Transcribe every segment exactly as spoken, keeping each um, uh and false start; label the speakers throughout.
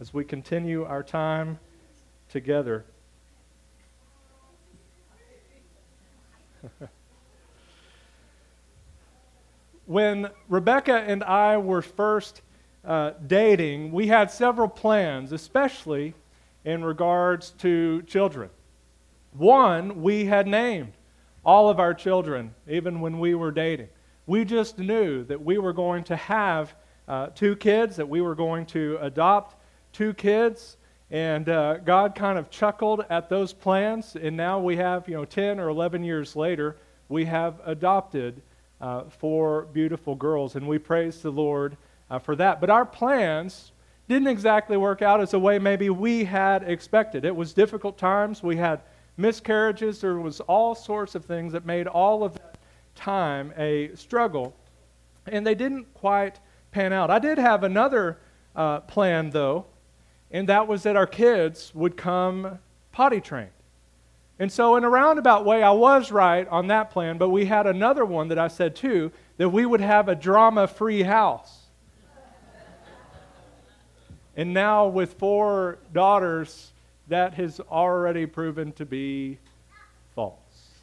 Speaker 1: as we continue our time together. When Rebecca and I were first uh, dating, we had several plans, especially in regards to children. One, we had named all of our children, even when we were dating. We just knew that we were going to have uh, two kids, that we were going to adopt two kids, and uh, God kind of chuckled at those plans, and now we have, you know, ten or eleven years later, we have adopted uh, four beautiful girls, and we praise the Lord uh, for that. But our plans didn't exactly work out as the way maybe we had expected. It was difficult times. We had miscarriages. There was all sorts of things that made all of that time a struggle, and they didn't quite pan out. I did have another uh, plan, though, and that was that our kids would come potty trained. And so in a roundabout way, I was right on that plan, but we had another one that I said too, that we would have a drama-free house. And now with four daughters, that has already proven to be false.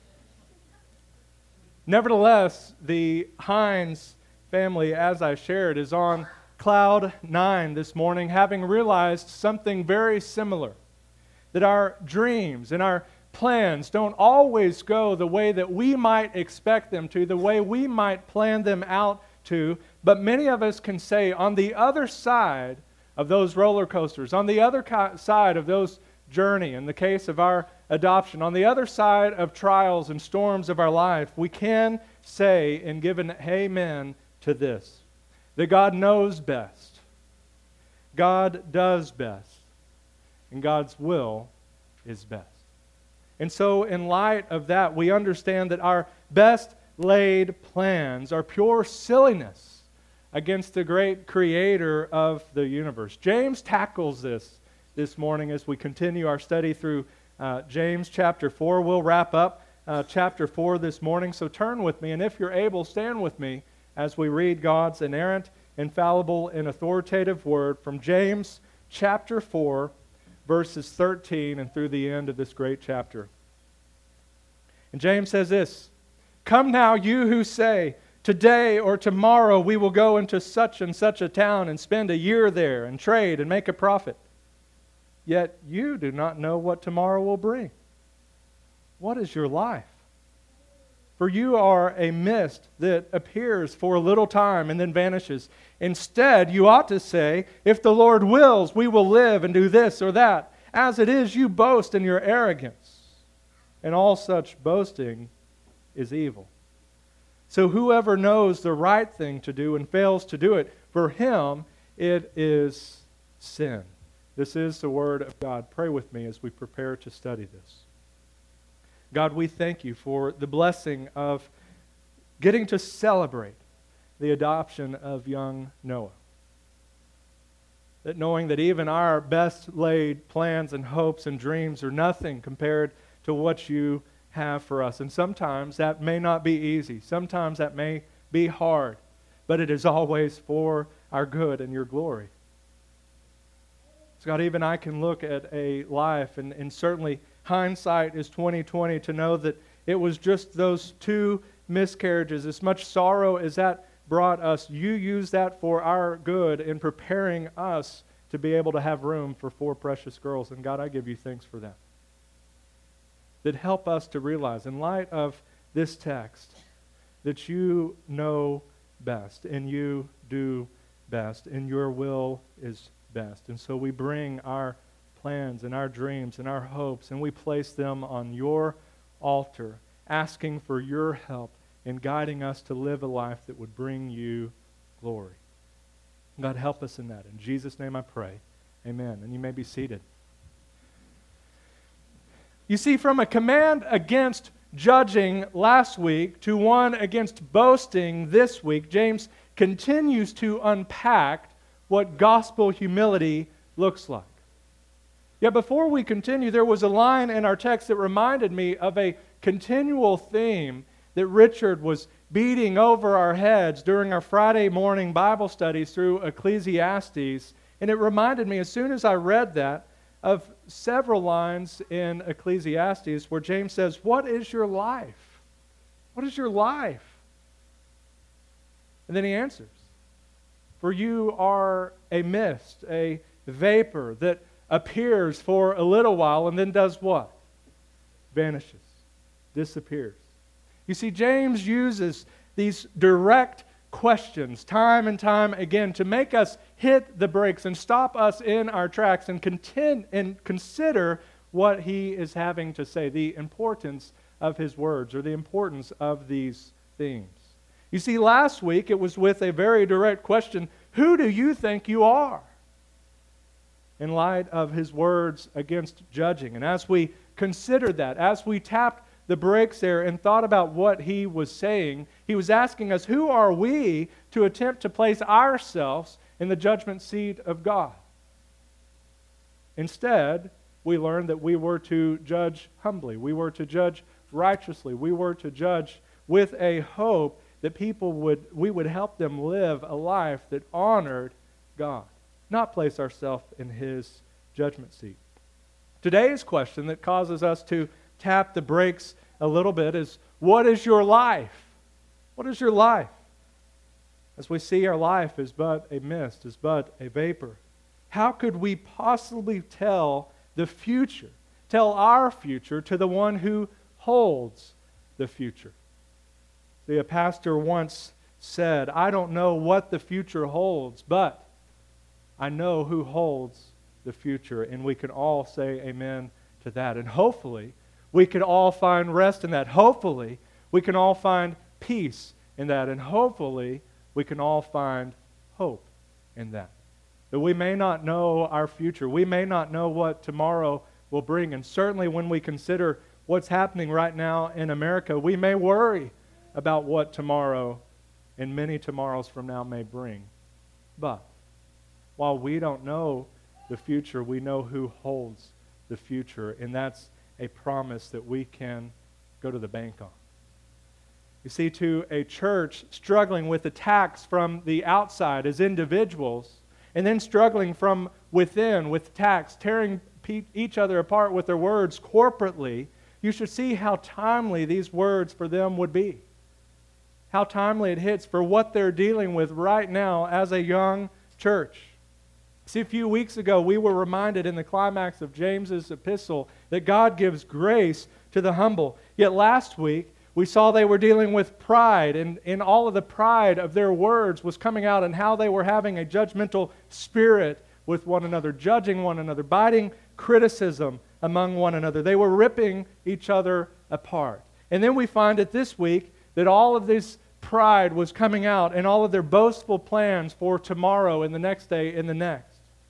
Speaker 1: Nevertheless, the Hines family, as I shared, is on cloud nine this morning, having realized something very similar, that our dreams and our plans don't always go the way that we might expect them to, the way we might plan them out to, but many of us can say on the other side of those roller coasters, on the other co- side of those journey, in the case of our adoption, on the other side of trials and storms of our life, we can say and give an amen to this, that God knows best, God does best, and God's will is best. And so in light of that, we understand that our best laid plans are pure silliness against the great creator of the universe. James tackles this this morning as we continue our study through uh, James chapter four. We'll wrap up uh, chapter four this morning, so turn with me, and if you're able, stand with me as we read God's inerrant, infallible, and authoritative word from James chapter four, verses thirteen and through the end of this great chapter. And James says this, "Come now, you who say, today or tomorrow we will go into such and such a town and spend a year there and trade and make a profit. Yet you do not know what tomorrow will bring. What is your life? For you are a mist that appears for a little time and then vanishes. Instead, you ought to say, if the Lord wills, we will live and do this or that. As it is, you boast in your arrogance, and all such boasting is evil. So whoever knows the right thing to do and fails to do it, for him it is sin." This is the word of God. Pray with me as we prepare to study this. God, we thank you for the blessing of getting to celebrate the adoption of young Noah. That knowing that even our best laid plans and hopes and dreams are nothing compared to what you have for us. And sometimes that may not be easy. Sometimes that may be hard. But it is always for our good and your glory. So God, even I can look at a life, and, and certainly hindsight is twenty twenty, to know that it was just those two miscarriages, as much sorrow as that brought us, you used that for our good in preparing us to be able to have room for four precious girls. And God, I give you thanks for that. That help us to realize, in light of this text, that you know best, and you do best, and your will is best. And so we bring our plans and our dreams and our hopes, and we place them on your altar, asking for your help in guiding us to live a life that would bring you glory. God, help us in that. In Jesus' name I pray. Amen. And you may be seated. You see, from a command against judging last week to one against boasting this week, James continues to unpack what gospel humility looks like. Yet before we continue, there was a line in our text that reminded me of a continual theme that Richard was beating over our heads during our Friday morning Bible studies through Ecclesiastes. And it reminded me, as soon as I read that, of several lines in Ecclesiastes where James says, what is your life? What is your life? And then he answers, for you are a mist, a vapor that appears for a little while and then does what? Vanishes, disappears. You see, James uses these direct questions time and time again to make us hit the brakes and stop us in our tracks and contend and consider what he is having to say, the importance of his words or the importance of these themes. You see, last week it was with a very direct question, who do you think you are? In light of his words against judging. And as we considered that, as we tapped the brakes there and thought about what he was saying, he was asking us, who are we to attempt to place ourselves in the judgment seat of God? Instead, we learned that we were to judge humbly. We were to judge righteously. We were to judge with a hope that people would, we would help them live a life that honored God, not place ourselves in his judgment seat. Today's question that causes us to tap the brakes a little bit is, what is your life? What is your life? As we see, our life is but a mist, is but a vapor. How could we possibly tell the future, tell our future to the one who holds the future? See, a pastor once said, I don't know what the future holds, but I know who holds the future. And we can all say amen to that. And hopefully, we can all find rest in that. Hopefully, we can all find peace in that. And hopefully, we can all find hope in that. That we may not know our future. We may not know what tomorrow will bring. And certainly when we consider what's happening right now in America, we may worry about what tomorrow and many tomorrows from now may bring. But while we don't know the future, we know who holds the future. And that's a promise that we can go to the bank on. You see, to a church struggling with attacks from the outside as individuals, and then struggling from within with attacks, tearing pe- each other apart with their words corporately, you should see how timely these words for them would be. How timely it hits for what they're dealing with right now as a young church. See, a few weeks ago, we were reminded in the climax of James's epistle that God gives grace to the humble. Yet last week, we saw they were dealing with pride, and, and all of the pride of their words was coming out, and how they were having a judgmental spirit with one another, judging one another, biting criticism among one another. They were ripping each other apart. And then we find it this week that all of this pride was coming out, and all of their boastful plans for tomorrow and the next day and the next.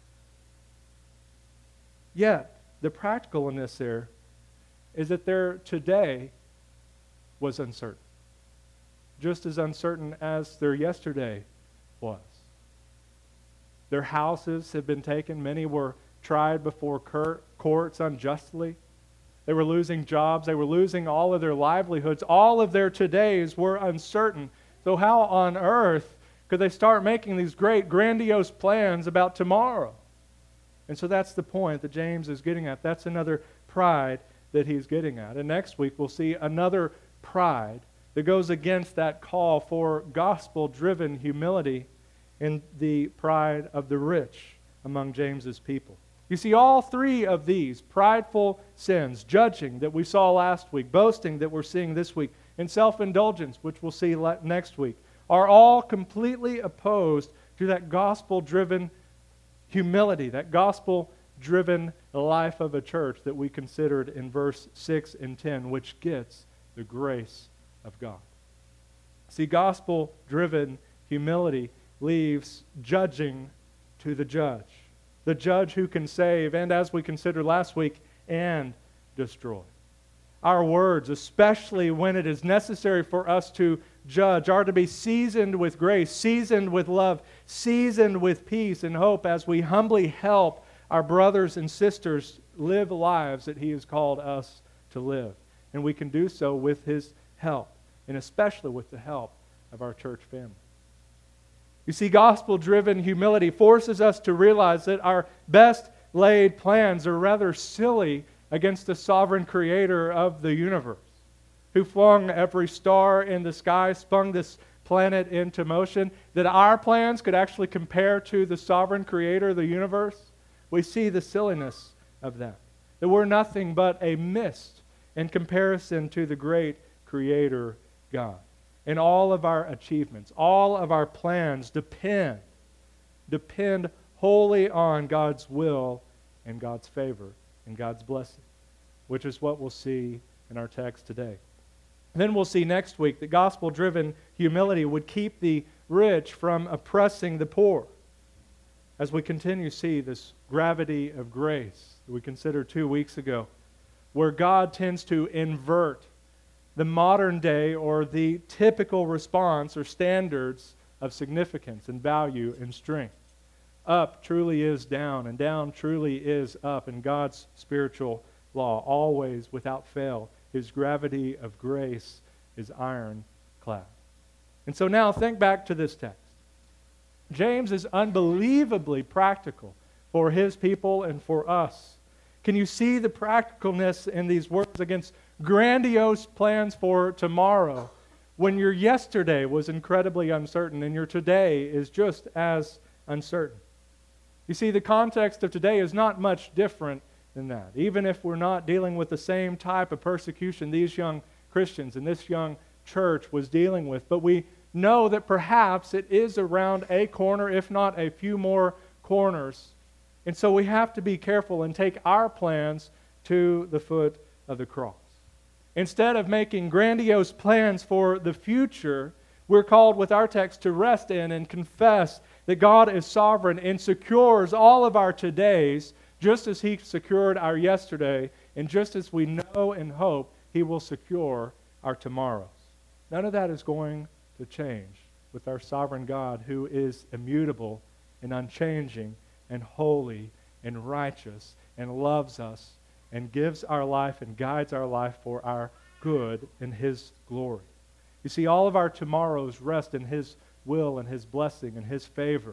Speaker 1: Yet, the practicalness there is that their today was uncertain. Just as uncertain as their yesterday was. Their houses have been taken. Many were tried before cur- courts unjustly. They were losing jobs. They were losing all of their livelihoods. All of their todays were uncertain. So how on earth could they start making these great, grandiose plans about tomorrow? And so that's the point that James is getting at. That's another pride that he's getting at. And next week we'll see another pride that goes against that call for gospel-driven humility in the pride of the rich among James's people. You see, all three of these prideful sins, judging that we saw last week, boasting that we're seeing this week, and self-indulgence, which we'll see next week, are all completely opposed to that gospel-driven humility, that gospel-driven life of a church that we considered in verse six and ten, which gets the grace of God. See, gospel-driven humility leaves judging to the judge. The judge who can save, and as we considered last week, and destroy. Our words, especially when it is necessary for us to judge, are to be seasoned with grace, seasoned with love, seasoned with peace and hope as we humbly help our brothers and sisters live lives that He has called us to live. And we can do so with His help, and especially with the help of our church family. You see, gospel-driven humility forces us to realize that our best laid plans are rather silly against the sovereign creator of the universe, who flung every star in the sky, spun this planet into motion, that our plans could actually compare to the sovereign creator of the universe. We see the silliness of that, that we're nothing but a mist in comparison to the great creator God. And all of our achievements, all of our plans depend, depend wholly on God's will and God's favor and God's blessing, which is what we'll see in our text today. And then we'll see next week that gospel-driven humility would keep the rich from oppressing the poor, as we continue to see this gravity of grace that we considered two weeks ago, where God tends to invert the modern day or the typical response or standards of significance and value and strength. Up truly is down, and down truly is up in God's spiritual law, always without fail. His gravity of grace is ironclad. And so now think back to this text. James is unbelievably practical for his people and for us. Can you see the practicalness in these words against grandiose plans for tomorrow, when your yesterday was incredibly uncertain and your today is just as uncertain? You see, the context of today is not much different than that. Even if we're not dealing with the same type of persecution these young Christians and this young church was dealing with, but we know that perhaps it is around a corner, if not a few more corners. And so we have to be careful and take our plans to the foot of the cross. Instead of making grandiose plans for the future, we're called with our text to rest in and confess that God is sovereign and secures all of our todays, just as He secured our yesterday, and just as we know and hope He will secure our tomorrows. None of that is going to change with our sovereign God, who is immutable and unchanging and holy and righteous and loves us and gives our life and guides our life for our good in His glory. You see, all of our tomorrows rest in His will and His blessing and His favor.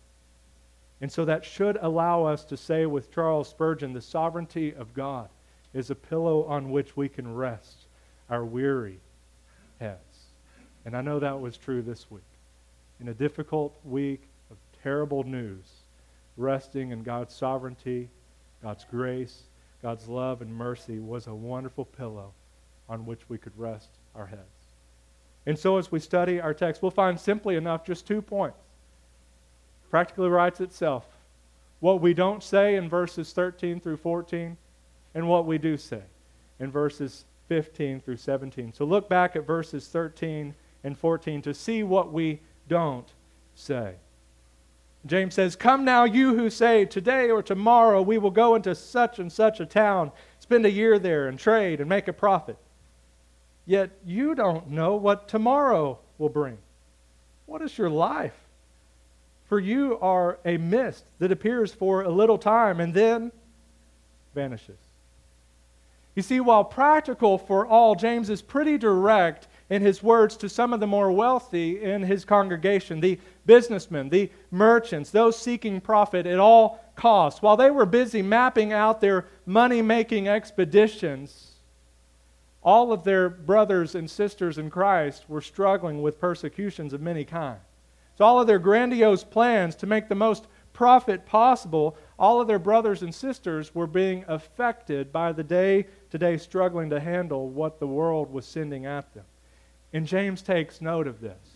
Speaker 1: And so that should allow us to say with Charles Spurgeon, the sovereignty of God is a pillow on which we can rest our weary heads. And I know that was true this week. In a difficult week of terrible news, resting in God's sovereignty, God's grace, God's love and mercy was a wonderful pillow on which we could rest our heads. And so as we study our text, we'll find simply enough just two points. Practically writes itself. What we don't say in verses thirteen through fourteen, and what we do say in verses fifteen through seventeen. So look back at verses thirteen and fourteen to see what we don't say. James says, "Come now, you who say, today or tomorrow we will go into such and such a town, spend a year there and trade and make a profit. Yet you don't know what tomorrow will bring. What is your life? For you are a mist that appears for a little time and then vanishes." You see, while practical for all, James is pretty direct in his words to some of the more wealthy in his congregation, the businessmen, the merchants, those seeking profit at all costs. While they were busy mapping out their money-making expeditions, all of their brothers and sisters in Christ were struggling with persecutions of many kinds. So all of their grandiose plans to make the most profit possible, all of their brothers and sisters were being affected by the day-to-day struggling to handle what the world was sending at them. And James takes note of this.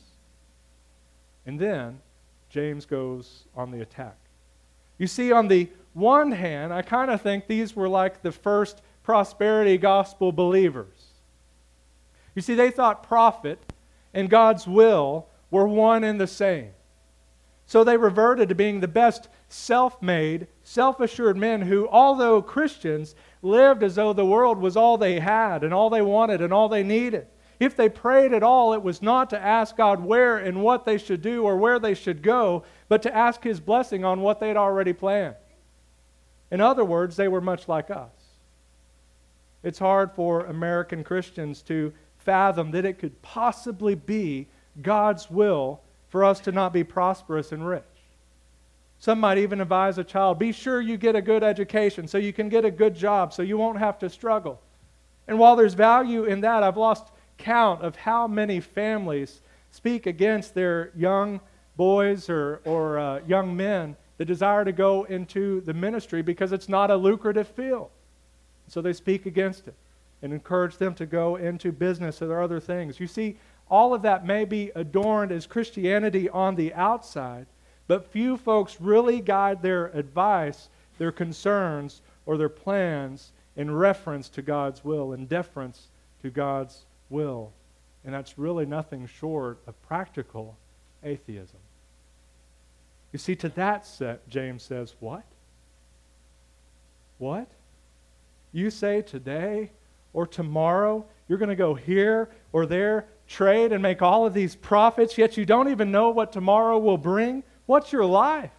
Speaker 1: And then James goes on the attack. You see, on the one hand, I kind of think these were like the first prosperity gospel believers. You see, they thought profit and God's will were one and the same. So they reverted to being the best self-made, self-assured men who, although Christians, lived as though the world was all they had and all they wanted and all they needed. If they prayed at all, it was not to ask God where and what they should do or where they should go, but to ask His blessing on what they'd already planned. In other words, they were much like us. It's hard for American Christians to fathom that it could possibly be God's will for us to not be prosperous and rich. Some might even advise a child, be sure you get a good education so you can get a good job so you won't have to struggle. And while there's value in that, I've lost count of how many families speak against their young boys or, or uh, young men that desire to go into the ministry because it's not a lucrative field. So they speak against it and encourage them to go into business or other things. You see, all of that may be adorned as Christianity on the outside, but few folks really guide their advice, their concerns, or their plans in reference to God's will, in deference to God's will. And that's really nothing short of practical atheism. You see, to that set, James says, what? What? You say today or tomorrow you're going to go here or there, trade and make all of these profits, yet you don't even know what tomorrow will bring? What's your life?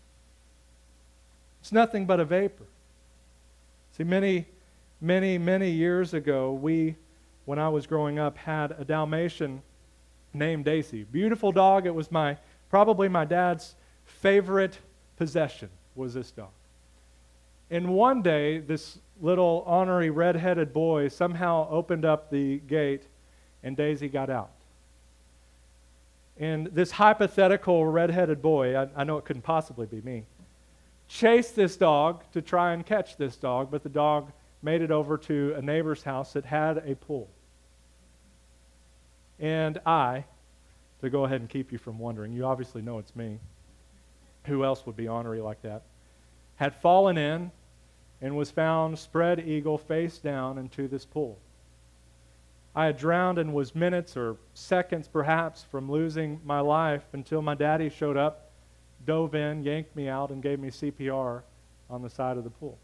Speaker 1: It's nothing but a vapor. See, many, many, many years ago, we, when I was growing up, had a Dalmatian named Daisy. Beautiful dog. It was my probably my dad's favorite possession was this dog. And one day, this little ornery red-headed boy somehow opened up the gate and Daisy got out. And this hypothetical red-headed boy, I, I know it couldn't possibly be me, chased this dog to try and catch this dog, but the dog made it over to a neighbor's house that had a pool. And I, to go ahead and keep you from wondering, you obviously know it's me. Who else would be ornery like that? Had fallen in and was found spread eagle face down into this pool. I had drowned and was minutes or seconds perhaps from losing my life until my daddy showed up, dove in, yanked me out, and gave me C P R on the side of the pool.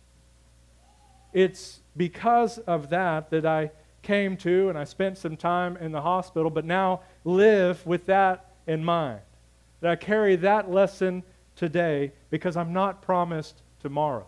Speaker 1: It's because of that that I came to and I spent some time in the hospital, but now live with that in mind. That I carry that lesson today because I'm not promised tomorrow.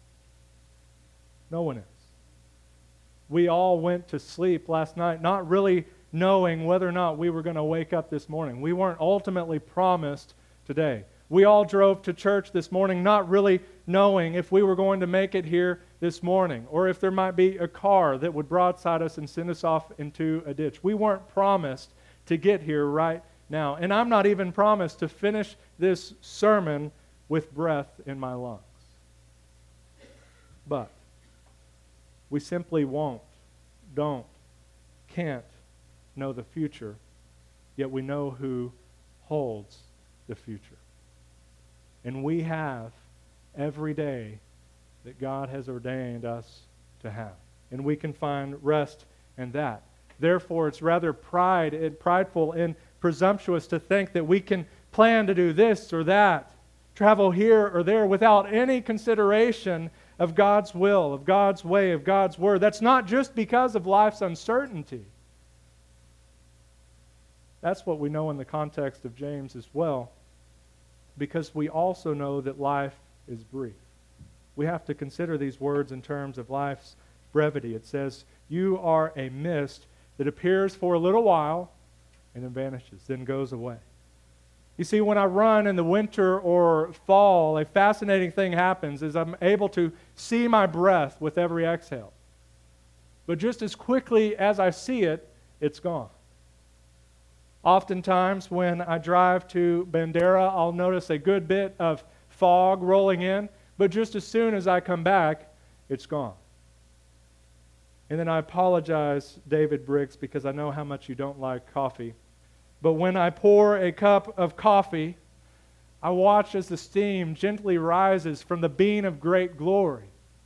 Speaker 1: No one is. We all went to sleep last night not really knowing whether or not we were going to wake up this morning. We weren't ultimately promised today. We all drove to church this morning not really knowing if we were going to make it here this morning or if there might be a car that would broadside us and send us off into a ditch. We weren't promised to get here right now. And I'm not even promised to finish this sermon with breath in my lungs. But we simply won't, don't, can't know the future, yet we know who holds the future. And we have every day that God has ordained us to have. And we can find rest in that. Therefore, it's rather pride and prideful and presumptuous to think that we can plan to do this or that, travel here or there without any consideration of God's will, of God's way, of God's word. That's not just because of life's uncertainty. That's what we know in the context of James as well, because we also know that life is brief. We have to consider these words in terms of life's brevity. It says, you are a mist that appears for a little while and then vanishes, then goes away. You see, when I run in the winter or fall, a fascinating thing happens is I'm able to see my breath with every exhale. But just as quickly as I see it, it's gone. Oftentimes when I drive to Bandera, I'll notice a good bit of fog rolling in, but just as soon as I come back, it's gone. And then I apologize, David Briggs, because I know how much you don't like coffee. But when I pour a cup of coffee, I watch as the steam gently rises from the bean of great glory.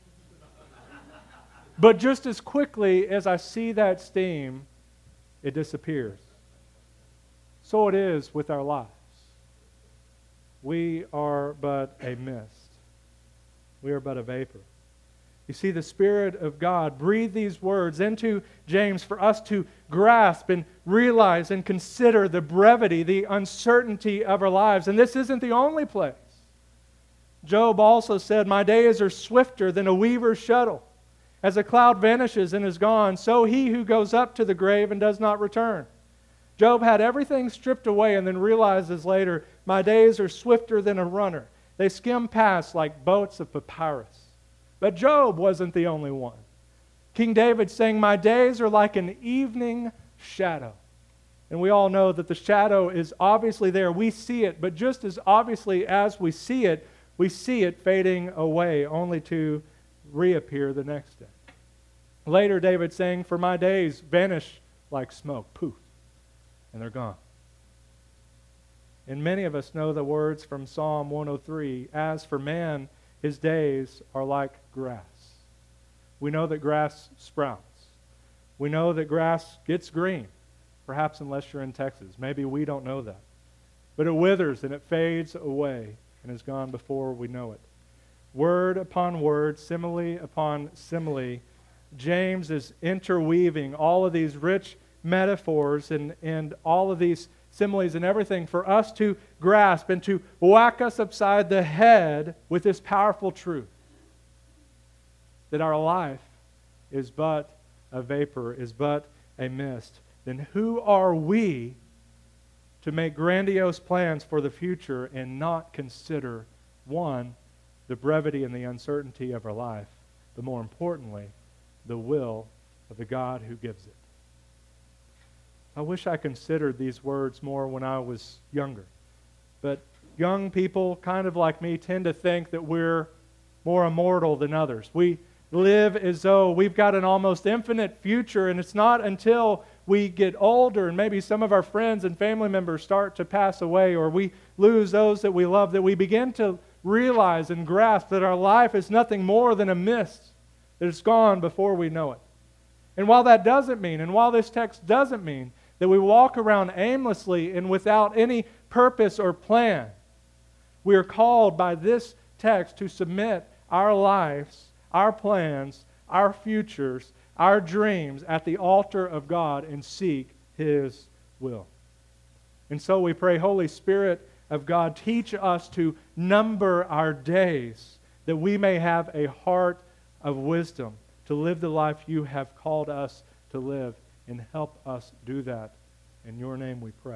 Speaker 1: But just as quickly as I see that steam, it disappears. So it is with our lives. We are but a mist. We are but a vapor. You see, the Spirit of God breathed these words into James for us to grasp and realize and consider the brevity, the uncertainty of our lives. And this isn't the only place. Job also said, my days are swifter than a weaver's shuttle. As a cloud vanishes and is gone, so he who goes up to the grave and does not return. Job had everything stripped away and then realizes later, my days are swifter than a runner. They skim past like boats of papyrus. But Job wasn't the only one. King David saying, my days are like an evening shadow. And we all know that the shadow is obviously there. We see it, but just as obviously as we see it, we see it fading away, only to reappear the next day. Later, David saying, for my days vanish like smoke, poof, and they're gone. And many of us know the words from Psalm one oh three, as for man, his days are like grass. We know that grass sprouts. We know that grass gets green, perhaps unless you're in Texas. Maybe we don't know that. But it withers and it fades away and is gone before we know it. Word upon word, simile upon simile, James is interweaving all of these rich metaphors and, and all of these similes and everything for us to grasp and to whack us upside the head with this powerful truth that our life is but a vapor, is but a mist. Then who are we to make grandiose plans for the future and not consider, one, the brevity and the uncertainty of our life, but more importantly, the will of the God who gives it? I wish I considered these words more when I was younger. But young people, kind of like me, tend to think that we're more immortal than others. We live as though we've got an almost infinite future, and it's not until we get older and maybe some of our friends and family members start to pass away or we lose those that we love that we begin to realize and grasp that our life is nothing more than a mist, that it's gone before we know it. And while that doesn't mean, and while this text doesn't mean that we walk around aimlessly and without any purpose or plan, we are called by this text to submit our lives, our plans, our futures, our dreams at the altar of God and seek His will. And so we pray, Holy Spirit of God, teach us to number our days that we may have a heart of wisdom to live the life you have called us to live, and help us do that. In your name we pray.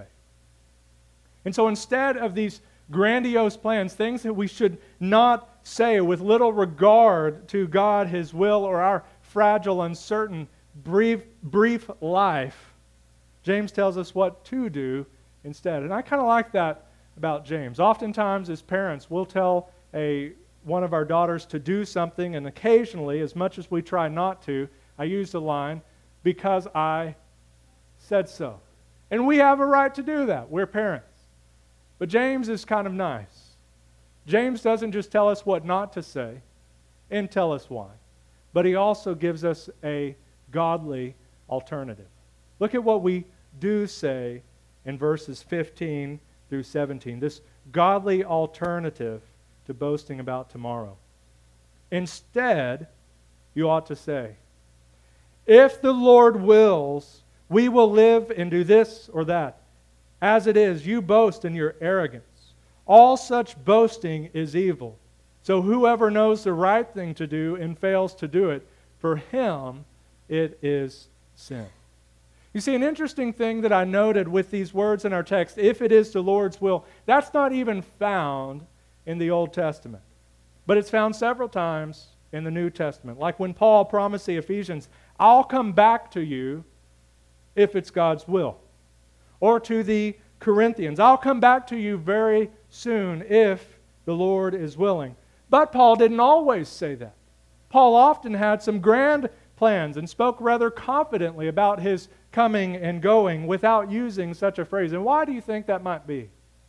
Speaker 1: And so instead of these grandiose plans, things that we should not say with little regard to God, His will, or our fragile, uncertain, brief, brief life, James tells us what to do instead. And I kind of like that about James. Oftentimes as parents, we'll tell a one of our daughters to do something, and occasionally, as much as we try not to, I use the line, because I said so. And we have a right to do that. We're parents. But James is kind of nice. James doesn't just tell us what not to say and tell us why, but he also gives us a godly alternative. Look at what we do say in verses fifteen through seventeen, this godly alternative to boasting about tomorrow. Instead, you ought to say, if the Lord wills, we will live and do this or that. As it is, you boast in your arrogance. All such boasting is evil. So whoever knows the right thing to do and fails to do it, for him it is sin. You see, an interesting thing that I noted with these words in our text, if it is the Lord's will, that's not even found in the Old Testament. But it's found several times in the New Testament. Like when Paul promised the Ephesians, I'll come back to you if it's God's will. Or to the Corinthians, I'll come back to you very soon if the Lord is willing. But Paul didn't always say that. Paul often had some grand plans and spoke rather confidently about his coming and going without using such a phrase. And why do you think that might be?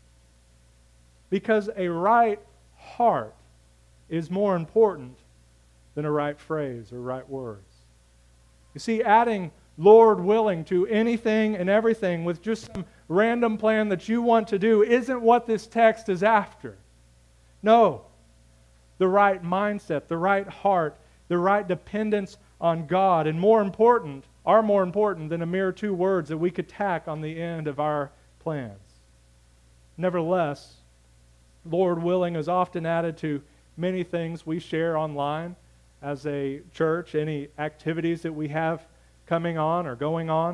Speaker 1: Because a right heart is more important than a right phrase or right words. You see, adding Lord willing to anything and everything with just some random plan that you want to do isn't what this text is after. No. The right mindset, the right heart, the right dependence on God, and more important, are more important than a mere two words that we could tack on the end of our plans. Nevertheless, Lord willing is often added to many things we share online as a church, any activities that we have coming on or going on.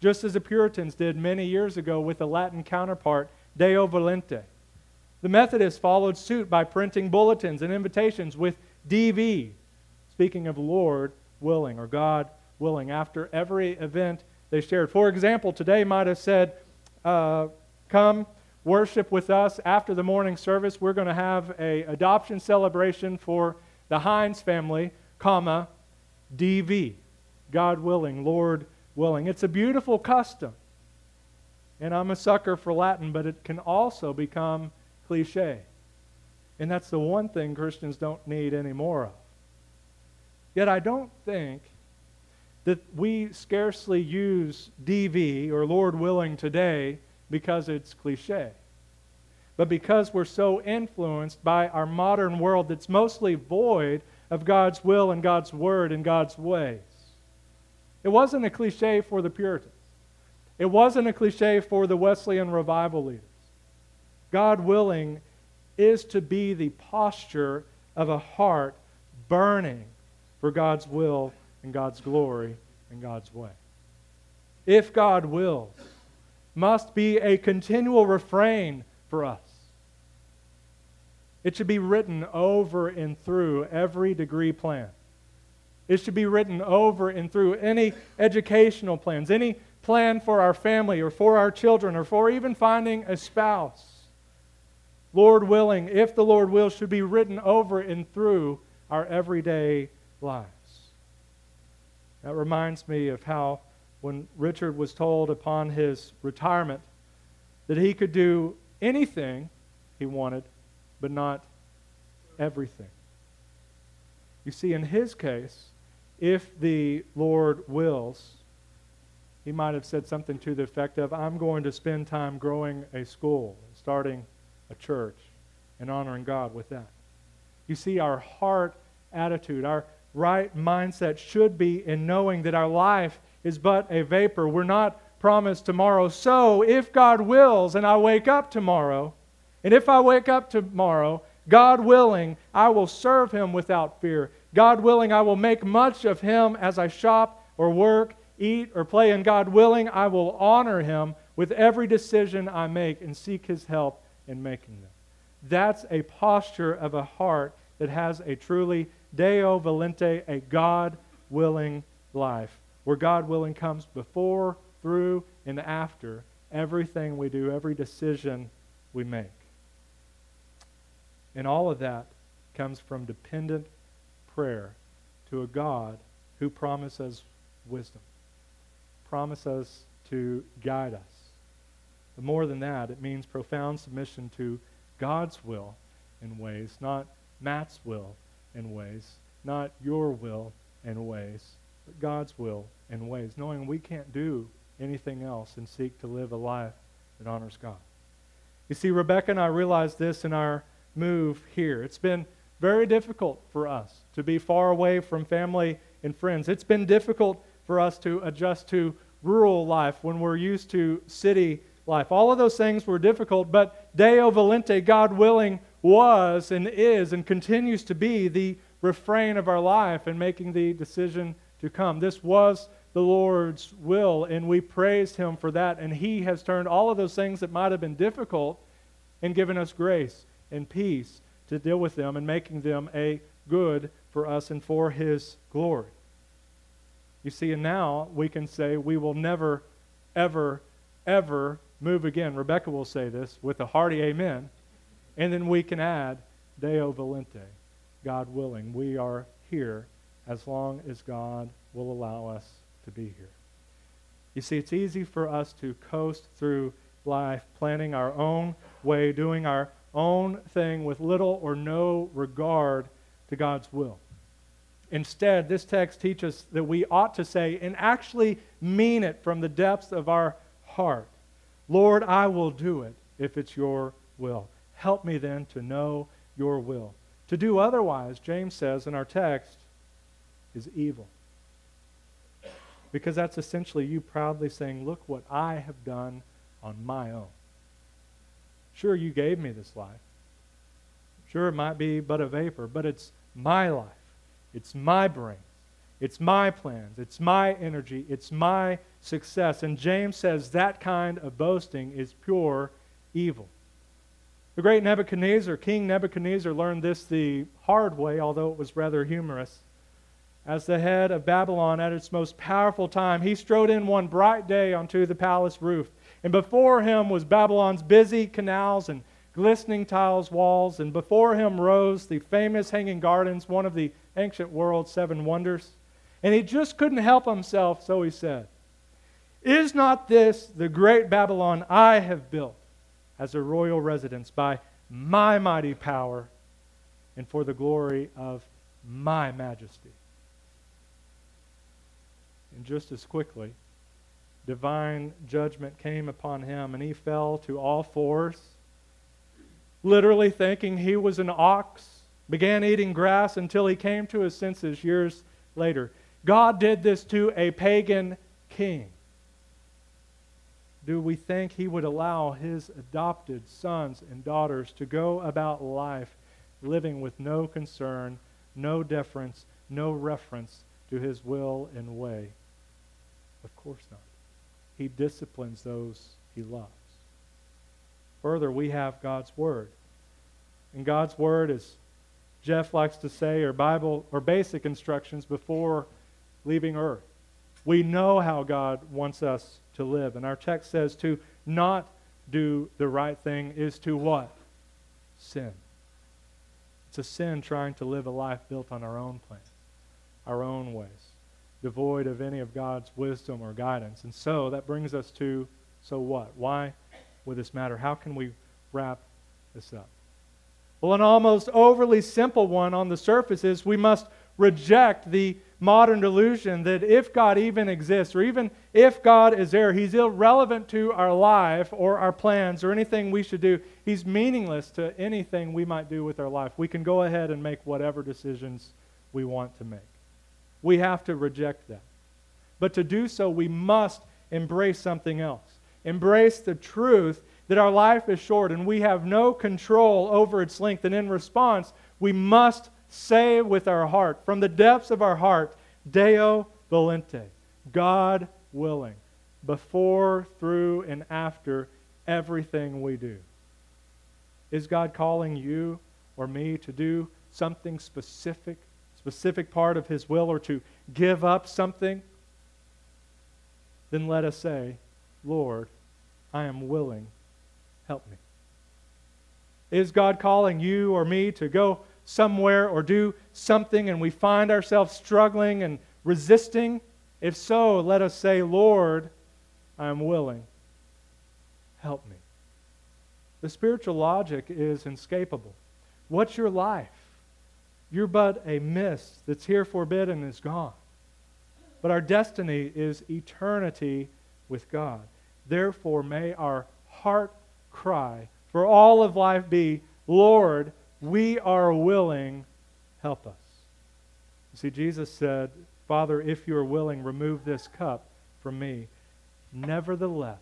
Speaker 1: just as the Puritans did many years ago with the Latin counterpart, Deo volente. The Methodists followed suit by printing bulletins and invitations with D V, speaking of Lord willing or God willing, after every event they shared. For example, today might have said, uh, come worship with us after the morning service. We're going to have a adoption celebration for the Hines family, comma, D V, God willing, Lord willing. It's a beautiful custom. And I'm a sucker for Latin, but it can also become cliche. And that's the one thing Christians don't need any more of. Yet I don't think that we scarcely use D V or Lord willing today because it's cliche, but because we're so influenced by our modern world that's mostly void of God's will and God's word and God's ways. It wasn't a cliche for the Puritans. It wasn't a cliche for the Wesleyan revival leaders. God willing is to be the posture of a heart burning for God's will and God's glory and God's way. If God wills, must be a continual refrain for us. It should be written over and through every degree plan. It should be written over and through any educational plans, any plan for our family or for our children or for even finding a spouse. Lord willing, if the Lord wills, should be written over and through our everyday lives. That reminds me of how when Richard was told upon his retirement that he could do anything he wanted, but not everything. You see, in his case, if the Lord wills, he might have said something to the effect of, I'm going to spend time growing a school, starting a church, and honoring God with that. You see, our heart attitude, our right mindset should be in knowing that our life is but a vapor. We're not promised tomorrow. So, if God wills and I wake up tomorrow, and if I wake up tomorrow, God willing, I will serve Him without fear. God willing, I will make much of Him as I shop or work, eat or play. And God willing, I will honor Him with every decision I make and seek His help in making them. That's a posture of a heart that has a truly Deo volente, a God-willing life, where God willing comes before, through, and after everything we do, every decision we make. And all of that comes from dependent prayer to a God who promises wisdom, promises to guide us. But more than that, it means profound submission to God's will and ways, not Matt's will and ways, not your will and ways, but God's will and ways, knowing we can't do anything else and seek to live a life that honors God. You see, Rebecca and I realized this in our move here. It's been very difficult for us to be far away from family and friends. It's been difficult for us to adjust to rural life when we're used to city life. All of those things were difficult, but Deo volente, God willing, was and is and continues to be the refrain of our life in making the decision to come. This was the Lord's will, and we praised Him for that, and He has turned all of those things that might have been difficult and given us grace and peace to deal with them and making them a good for us and for His glory. You see, and now we can say we will never, ever, ever move again. Rebecca will say this with a hearty amen. And then we can add, Deo volente, God willing. We are here as long as God will allow us to be here. You see, it's easy for us to coast through life, planning our own way, doing our own thing with little or no regard to God's will. Instead, this text teaches that we ought to say and actually mean it from the depths of our heart. Lord, I will do it if it's your will. Help me then to know your will. To do otherwise, James says in our text, is evil. Because that's essentially you proudly saying, look what I have done on my own. Sure, you gave me this life. Sure, it might be but a vapor, but it's my life. It's my brain. It's my plans. It's my energy. It's my success. And James says that kind of boasting is pure evil. The great Nebuchadnezzar, King Nebuchadnezzar, learned this the hard way, although it was rather humorous. As the head of Babylon at its most powerful time, he strode in one bright day onto the palace roof. And before him was Babylon's busy canals and glistening tiles walls. And before him rose the famous Hanging Gardens, one of the ancient world's seven wonders. And he just couldn't help himself, so he said, "Is not this the great Babylon I have built as a royal residence by my mighty power and for the glory of my majesty?" And just as quickly, divine judgment came upon him, and he fell to all fours, literally thinking he was an ox, began eating grass until he came to his senses years later. God did this to a pagan king. Do we think he would allow his adopted sons and daughters to go about life living with no concern, no deference, no reference to his will and way? Of course not. He disciplines those he loves. Further, we have God's Word. And God's Word, as Jeff likes to say, are Bible or basic instructions before leaving earth. We know how God wants us to live. And our text says to not do the right thing is to what? Sin. It's a sin trying to live a life built on our own plans, our own ways, devoid of any of God's wisdom or guidance. And so that brings us to, so what? Why would this matter? How can we wrap this up? Well, an almost overly simple one on the surface is we must reject the modern delusion that if God even exists, or even if God is there, He's irrelevant to our life or our plans or anything we should do. He's meaningless to anything we might do with our life. We can go ahead and make whatever decisions we want to make. We have to reject that. But to do so, we must embrace something else. Embrace the truth that our life is short and we have no control over its length. And in response, we must say with our heart, from the depths of our heart, Deo volente, God willing, before, through, and after everything we do. Is God calling you or me to do something specific, specific part of His will, or to give up something? Then let us say, Lord, I am willing, help me. Is God calling you or me to go somewhere or do something and we find ourselves struggling and resisting? If so, let us say, Lord, I am willing. Help me. The spiritual logic is inescapable. What's your life? You're but a mist that's here for a bit and is gone. But our destiny is eternity with God. Therefore, may our heart cry for all of life be, Lord, we are willing, help us. You see, Jesus said, Father, if you are willing, remove this cup from me. Nevertheless,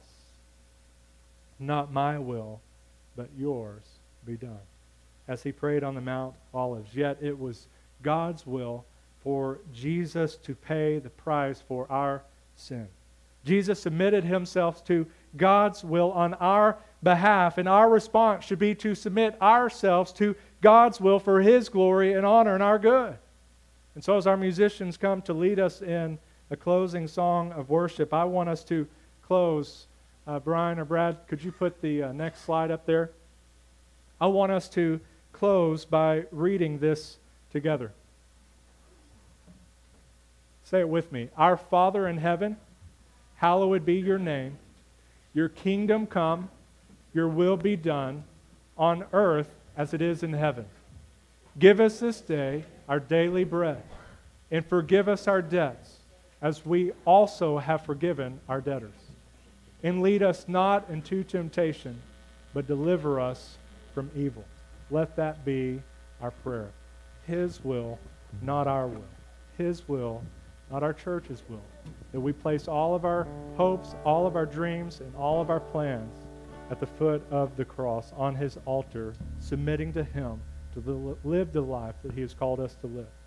Speaker 1: not my will, but yours be done. As he prayed on the Mount Olives, yet it was God's will for Jesus to pay the price for our sin. Jesus submitted himself to God's will on our behalf, and our response should be to submit ourselves to God's will for His glory and honor and our good. And so as our musicians come to lead us in a closing song of worship, I want us to close. Uh, Brian or Brad, could you put the uh, next slide up there? I want us to close by reading this together. Say it with me. Our Father in heaven, hallowed be your name. Your kingdom come, your will be done on earth as it is in heaven. Give us this day our daily bread, and forgive us our debts, as we also have forgiven our debtors. And lead us not into temptation, but deliver us from evil. Let that be our prayer. His will, not our will. His will, not our church's will. That we place all of our hopes, all of our dreams, and all of our plans at the foot of the cross on His altar, submitting to Him to live the life that He has called us to live.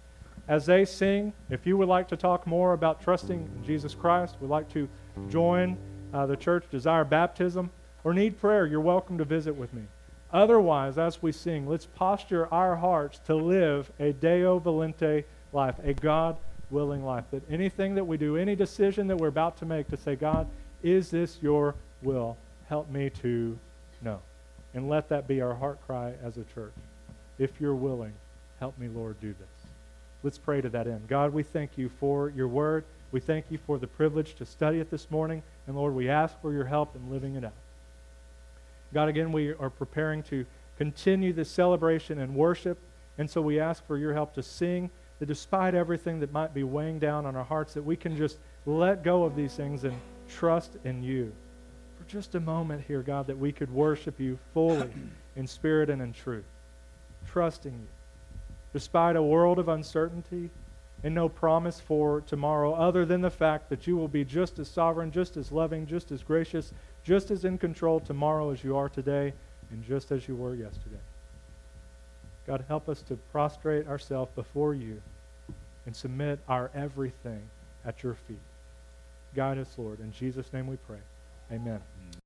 Speaker 1: as they sing, if you would like to talk more about trusting in Jesus Christ, would like to join uh, the church, desire baptism, or need prayer, you're welcome to visit with me. Otherwise, as we sing, let's posture our hearts to live a Deo Volente life, a God-willing life. That anything that we do, any decision that we're about to make, to say, God, is this your will? Help me to know. And let that be our heart cry as a church. If you're willing, help me, Lord, do this. Let's pray to that end. God, we thank you for your word. We thank you for the privilege to study it this morning. And Lord, we ask for your help in living it out. God, again, we are preparing to continue this celebration and worship. And so we ask for your help to sing, that despite everything that might be weighing down on our hearts, that we can just let go of these things and trust in you. For just a moment here, God, that we could worship you fully in spirit and in truth, trusting you. Despite a world of uncertainty and no promise for tomorrow other than the fact that you will be just as sovereign, just as loving, just as gracious, just as in control tomorrow as you are today and just as you were yesterday. God, help us to prostrate ourselves before you and submit our everything at your feet. Guide us, Lord. In Jesus' name we pray. Amen.